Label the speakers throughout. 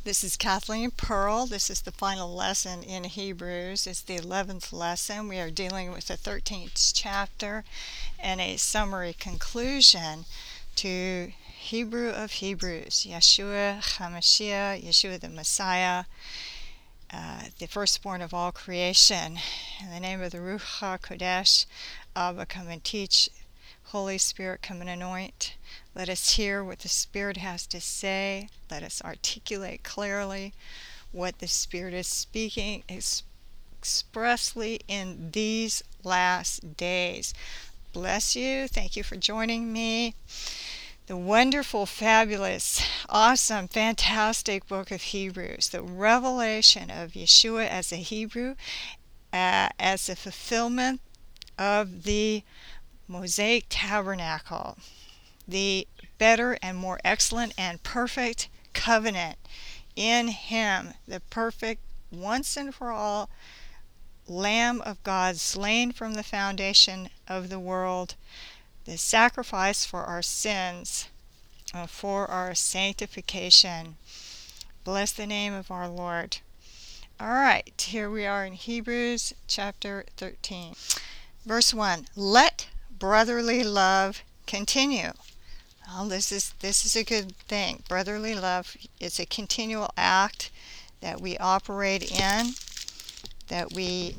Speaker 1: This is Kathleen Pearl. This is the final lesson in Hebrews. It's the 11th lesson. We are dealing with the 13th chapter and a summary conclusion to Hebrew of Hebrews, Yeshua HaMashiach, Yeshua the Messiah, the firstborn of all creation. In the name of the Ruach HaKodesh, Abba, come and teach. Holy Spirit, come and anoint. Let us hear what the Spirit has to say. Let us articulate clearly what the Spirit is speaking expressly in these last days. Bless you. Thank you for joining me. The wonderful, fabulous, awesome, fantastic book of Hebrews, the revelation of Yeshua as a Hebrew, as a fulfillment of the Mosaic tabernacle, the better and more excellent and perfect covenant in him, the perfect once and for all Lamb of God, slain from the foundation of the world, the sacrifice for our sins, for our sanctification. Bless the name of our Lord. All right, here we are in Hebrews chapter 13. Verse 1, let brotherly love continue. Well, this is a good thing. Brotherly love is a continual act that we operate in, that we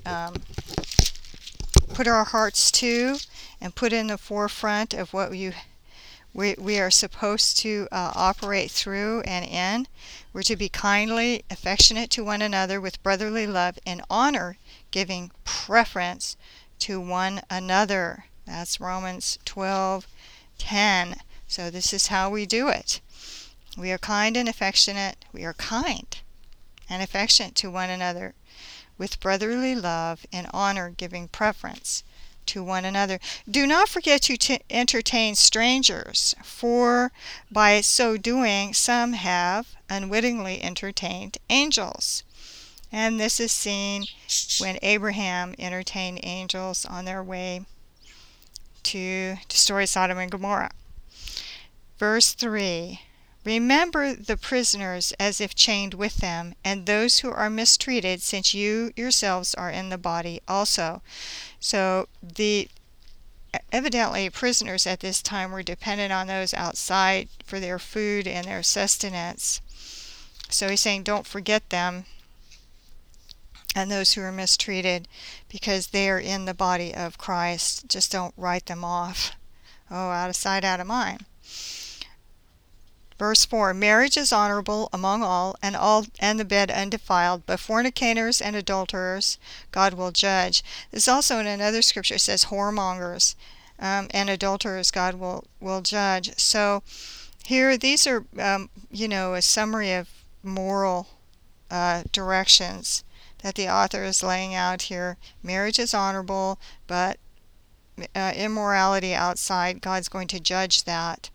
Speaker 1: put our hearts to and put in the forefront of what we are supposed to operate through and in. We're to be kindly, affectionate to one another with brotherly love and honor, giving preference to one another. That's Romans 12:10. So this is how we do it. We are kind and affectionate. We are kind and affectionate to one another with brotherly love and honor, giving preference to one another. Do not forget to entertain strangers, for by so doing some have unwittingly entertained angels. And this is seen when Abraham entertained angels on their way to destroy Sodom and Gomorrah. Verse 3, remember the prisoners as if chained with them, and those who are mistreated, since you yourselves are in the body also. So evidently prisoners at this time were dependent on those outside for their food and their sustenance. So he's saying don't forget them and those who are mistreated, because they are in the body of Christ. Just don't write them off. Oh, out of sight, out of mind. Verse 4, marriage is honorable among all, and the bed undefiled, but fornicators and adulterers God will judge. There's also in another scripture it says whoremongers and adulterers God will judge. So here these are a summary of moral directions that the author is laying out here. Marriage is honorable, but immorality outside, God's going to judge that.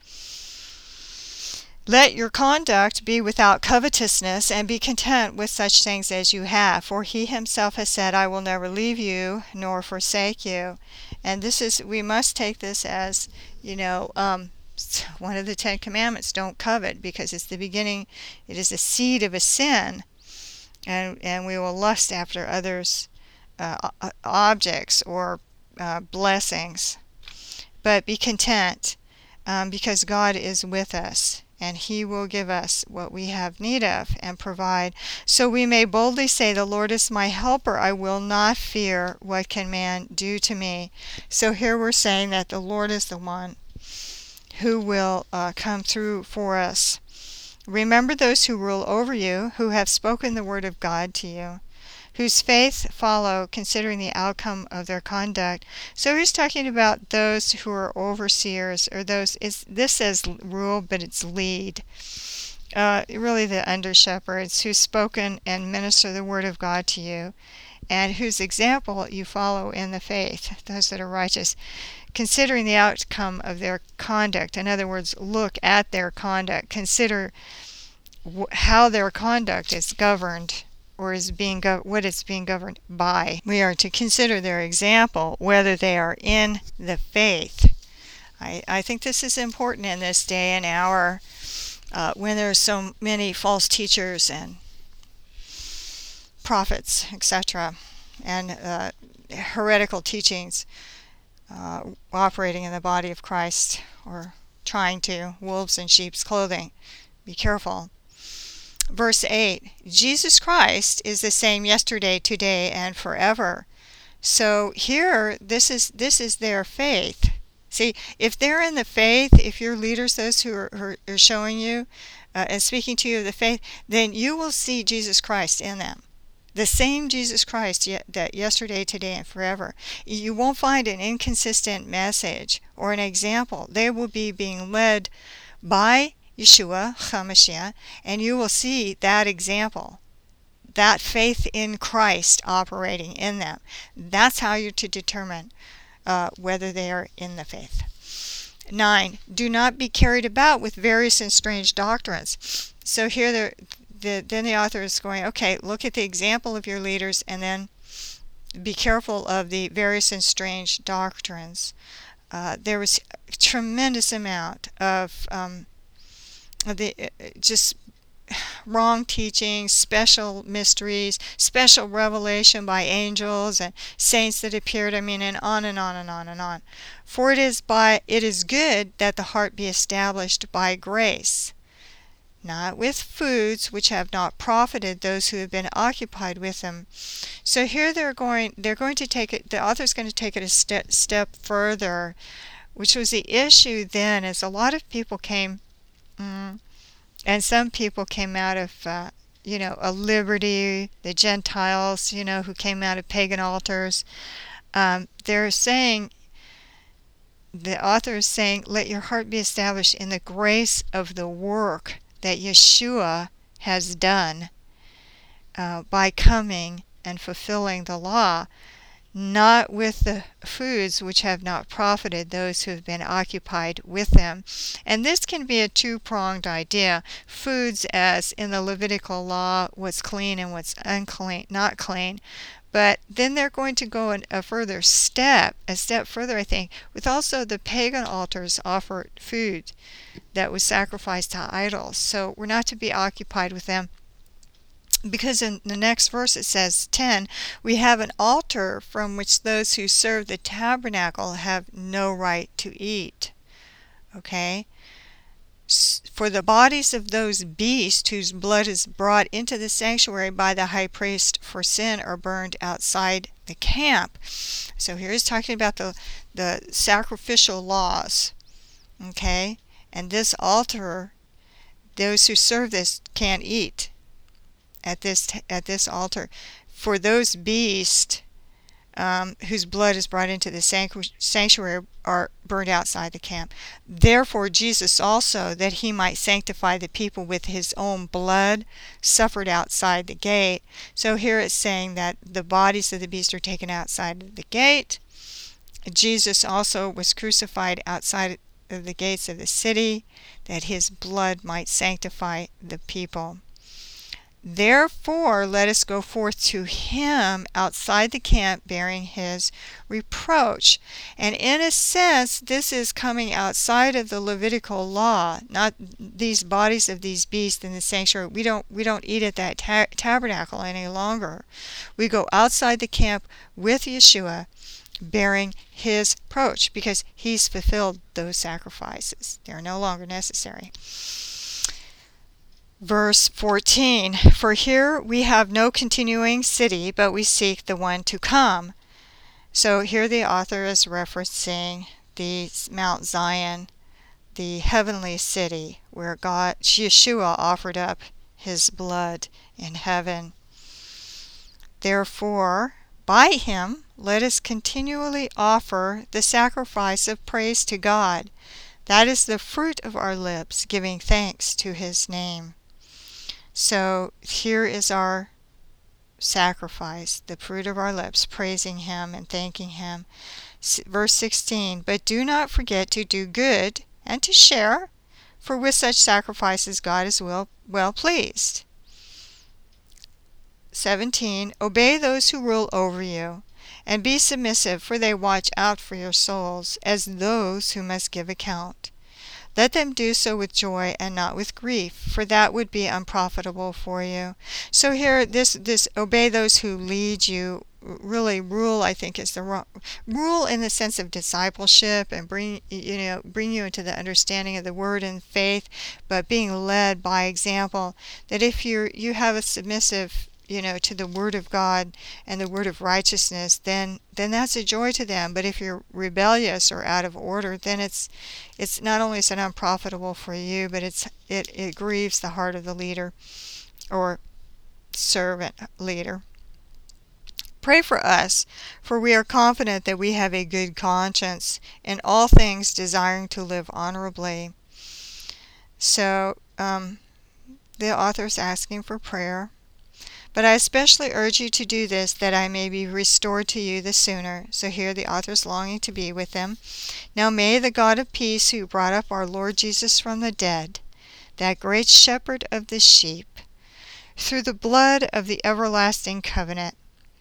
Speaker 1: Let your conduct be without covetousness, and be content with such things as you have. For he himself has said, I will never leave you nor forsake you. And we must take this as, one of the 10 Commandments, don't covet, because it's the beginning, it is the seed of a sin. And we will lust after others' objects or blessings. But be content, because God is with us, and he will give us what we have need of and provide. So we may boldly say, the Lord is my helper. I will not fear. What can man do to me? So here we're saying that the Lord is the one who will come through for us. Remember those who rule over you, who have spoken the word of God to you, whose faith follow, considering the outcome of their conduct. So he's talking about those who are overseers, or this says rule, but it's lead. Really the under-shepherds who've spoken and minister the word of God to you, and whose example you follow in the faith, those that are righteous, considering the outcome of their conduct. In other words, look at their conduct. Consider how their conduct is governed, or is what it's being governed by. We are to consider their example, whether they are in the faith. I think this is important in this day and hour. when there's so many false teachers and prophets, etc., and heretical teachings operating in the body of Christ, or trying to, wolves in sheep's clothing. Be careful. Verse 8, Jesus Christ is the same yesterday, today, and forever. So here, this is their faith. See, if they're in the faith, if your leaders, those who are showing you and speaking to you of the faith, then you will see Jesus Christ in them. The same Jesus Christ that yesterday, today, and forever. You won't find an inconsistent message or an example. They will be being led by Yeshua HaMashiach, and you will see that example, that faith in Christ operating in them. That's how you're to determine whether they are in the faith. 9, do not be carried about with various and strange doctrines. So here then the author is going, okay, look at the example of your leaders, and then be careful of the various and strange doctrines. There was a tremendous amount of the just wrong teaching, special mysteries, special revelation by angels and saints that appeared, and on and on and on and on. For it is good that the heart be established by grace, not with foods which have not profited those who have been occupied with them. So here they're going to take it, the author's going to take it a step further, which was the issue then, as a lot of people came, and some people came out of, a liberty, the Gentiles, who came out of pagan altars. They're saying, the author is saying, let your heart be established in the grace of the work that Yeshua has done by coming and fulfilling the law, not with the foods which have not profited those who have been occupied with them. And this can be a two-pronged idea. Foods, as in the Levitical law, what's clean and what's unclean, not clean. But then they're going to go a step further, I think, with also the pagan altars offered food that was sacrificed to idols. So we're not to be occupied with them. Because in the next verse it says, 10, we have an altar from which those who serve the tabernacle have no right to eat. Okay? For the bodies of those beasts whose blood is brought into the sanctuary by the high priest for sin are burned outside the camp. So here he's talking about the sacrificial laws. Okay? And this altar, those who serve this can't eat at this altar. For those beasts whose blood is brought into the sanctuary are burned outside the camp. Therefore Jesus also, that he might sanctify the people with his own blood, suffered outside the gate. So here it's saying that the bodies of the beasts are taken outside the gate. Jesus also was crucified outside of the gates of the city, that his blood might sanctify the people. Therefore, let us go forth to him outside the camp, bearing his reproach. And in a sense, this is coming outside of the Levitical law, not these bodies of these beasts in the sanctuary. We don't eat at that tabernacle any longer. We go outside the camp with Yeshua, bearing his reproach, because he's fulfilled those sacrifices. They are no longer necessary. Verse 14, for here we have no continuing city, but we seek the one to come. So here the author is referencing the Mount Zion, the heavenly city, where Yeshua offered up his blood in heaven. Therefore, by him, let us continually offer the sacrifice of praise to God. That is the fruit of our lips, giving thanks to his name. So here is our sacrifice, the fruit of our lips, praising him and thanking him. Verse 16, but do not forget to do good and to share, for with such sacrifices God is well pleased. 17, obey those who rule over you, and be submissive, for they watch out for your souls, as those who must give account. Let them do so with joy and not with grief, for that would be unprofitable for you. So here, this obey those who lead you. Really, rule, I think, is the wrong rule in the sense of discipleship and bring you into the understanding of the word and faith, but being led by example. That if you have a submissive, to the word of God and the word of righteousness, then that's a joy to them. But if you're rebellious or out of order, then it's not only is it unprofitable for you, but it grieves the heart of the leader or servant leader. Pray for us, for we are confident that we have a good conscience, in all things desiring to live honorably. So, the author is asking for prayer. But I especially urge you to do this, that I may be restored to you the sooner. So here the author is longing to be with them. Now may the God of peace, who brought up our Lord Jesus from the dead, that great shepherd of the sheep, through the blood of the everlasting covenant,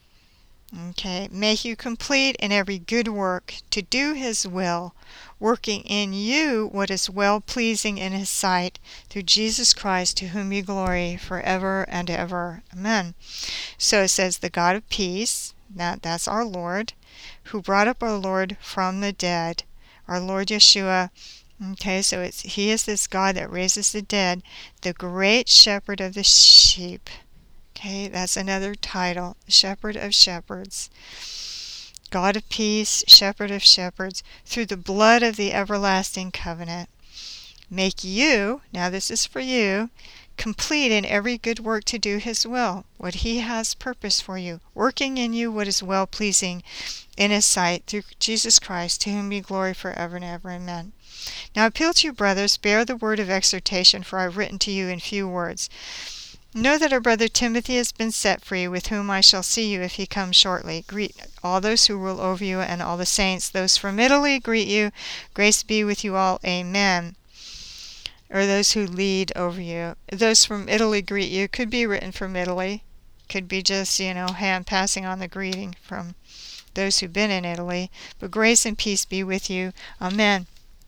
Speaker 1: make you complete in every good work to do his will, working in you what is well-pleasing in his sight, through Jesus Christ, to whom be glory forever and ever. Amen. So it says, the God of peace, that's our Lord, who brought up our Lord from the dead, our Lord Yeshua. So he is this God that raises the dead, the great shepherd of the sheep. That's another title, Shepherd of Shepherds. God of peace, Shepherd of shepherds, through the blood of the everlasting covenant. Make you, now this is for you, complete in every good work to do his will, what he has purpose for you, working in you what is well-pleasing in his sight, through Jesus Christ, to whom be glory forever and ever. Amen. Now I appeal to you, brothers, bear the word of exhortation, for I have written to you in few words. Know that our brother Timothy has been set free, with whom I shall see you if he comes shortly. Greet all those who rule over you and all the saints. Those from Italy greet you. Grace be with you all. Amen. Or those who lead over you. Those from Italy greet you. Could be written from Italy. Could be just, hand passing on the greeting from those who've been in Italy. But grace and peace be with you. Amen.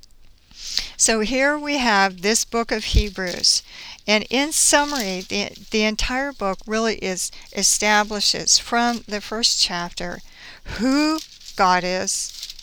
Speaker 1: So here we have this book of Hebrews. And in summary, the entire book really establishes from the first chapter who God is,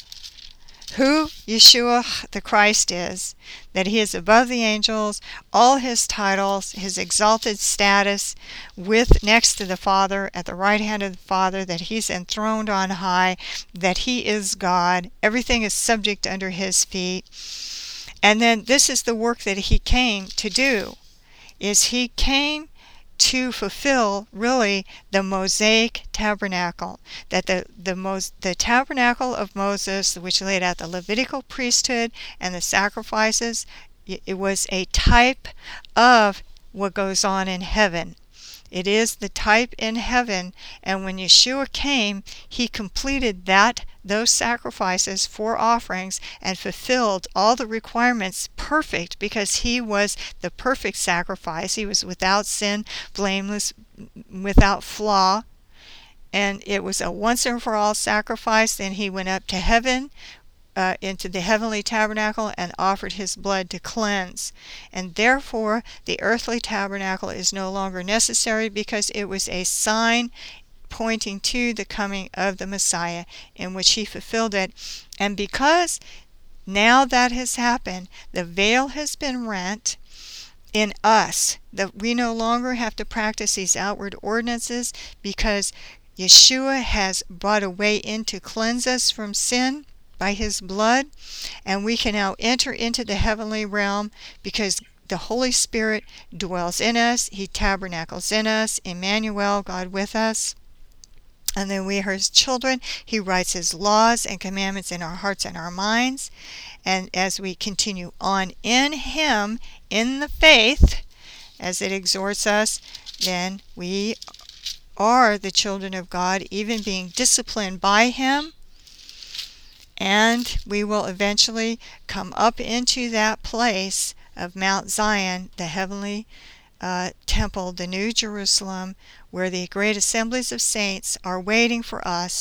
Speaker 1: who Yeshua the Christ is, that he is above the angels, all his titles, his exalted status with next to the Father, at the right hand of the Father, that he's enthroned on high, that he is God, everything is subject under his feet. And then this is the work that he came to do, is he came to fulfill really the Mosaic tabernacle, that the tabernacle of Moses, which laid out the Levitical priesthood and the sacrifices, it was a type of what goes on in heaven. It is the type in heaven, and when Yeshua came, he completed those sacrifices for offerings and fulfilled all the requirements perfect, because he was the perfect sacrifice. He was without sin, blameless, without flaw, and it was a once and for all sacrifice. Then he went up to heaven, into the heavenly tabernacle, and offered his blood to cleanse. And therefore the earthly tabernacle is no longer necessary, because it was a sign pointing to the coming of the Messiah, in which he fulfilled it. And because now that has happened, the veil has been rent in us, that we no longer have to practice these outward ordinances, because Yeshua has brought a way in to cleanse us from sin by his blood, and we can now enter into the heavenly realm, because the Holy Spirit dwells in us. He tabernacles in us. Emmanuel, God with us. And then we are his children. He writes his laws and commandments in our hearts and our minds. And as we continue on in him, in the faith, as it exhorts us, then we are the children of God, even being disciplined by him. And we will eventually come up into that place of Mount Zion, the heavenly temple, the New Jerusalem, where the great assemblies of saints are waiting for us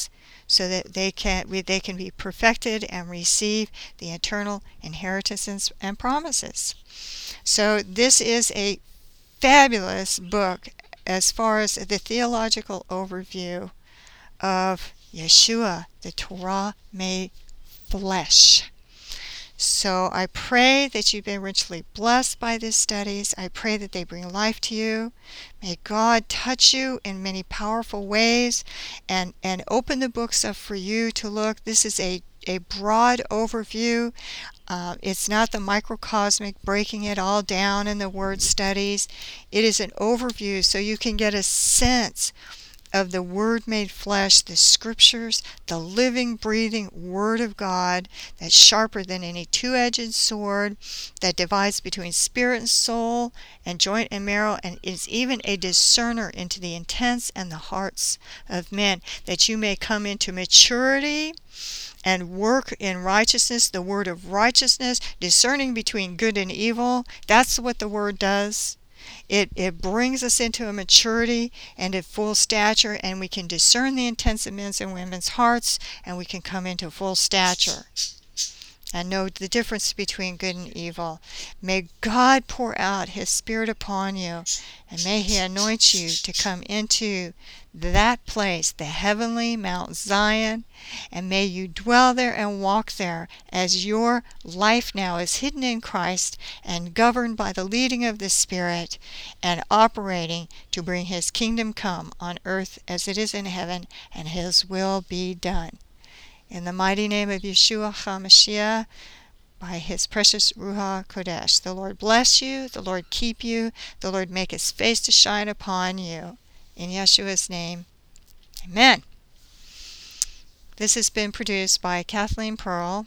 Speaker 1: so that they can be perfected and receive the eternal inheritance and promises. So this is a fabulous book as far as the theological overview of Yeshua, the Torah made flesh. So I pray that you've been richly blessed by these studies. I pray that they bring life to you. May God touch you in many powerful ways and open the books up for you to look. This is a broad overview. It's not the microcosmic breaking it all down in the word studies. It is an overview so you can get a sense of the Word made flesh, the Scriptures, the living, breathing Word of God that's sharper than any two-edged sword, that divides between spirit and soul and joint and marrow, and is even a discerner into the intents and the hearts of men, that you may come into maturity and work in righteousness, the word of righteousness, discerning between good and evil. That's what the Word does. It brings us into a maturity and a full stature, and we can discern the intents of men's and women's hearts, and we can come into full stature and know the difference between good and evil. May God pour out His Spirit upon you, and may He anoint you to come into that place, the heavenly Mount Zion, and may you dwell there and walk there as your life now is hidden in Christ and governed by the leading of the Spirit and operating to bring His kingdom come on earth as it is in heaven, and His will be done. In the mighty name of Yeshua HaMashiach, by His precious Ruach Kodesh, the Lord bless you, the Lord keep you, the Lord make His face to shine upon you. In Yeshua's name, amen. This has been produced by Kathleen Pearl,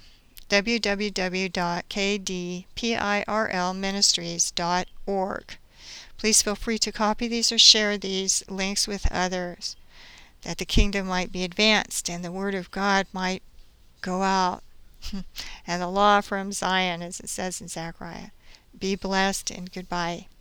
Speaker 1: www.kdpirlministries.org. Please feel free to copy these or share these links with others, that the kingdom might be advanced and the word of God might go out. And the law from Zion, as it says in Zechariah. Be blessed and goodbye.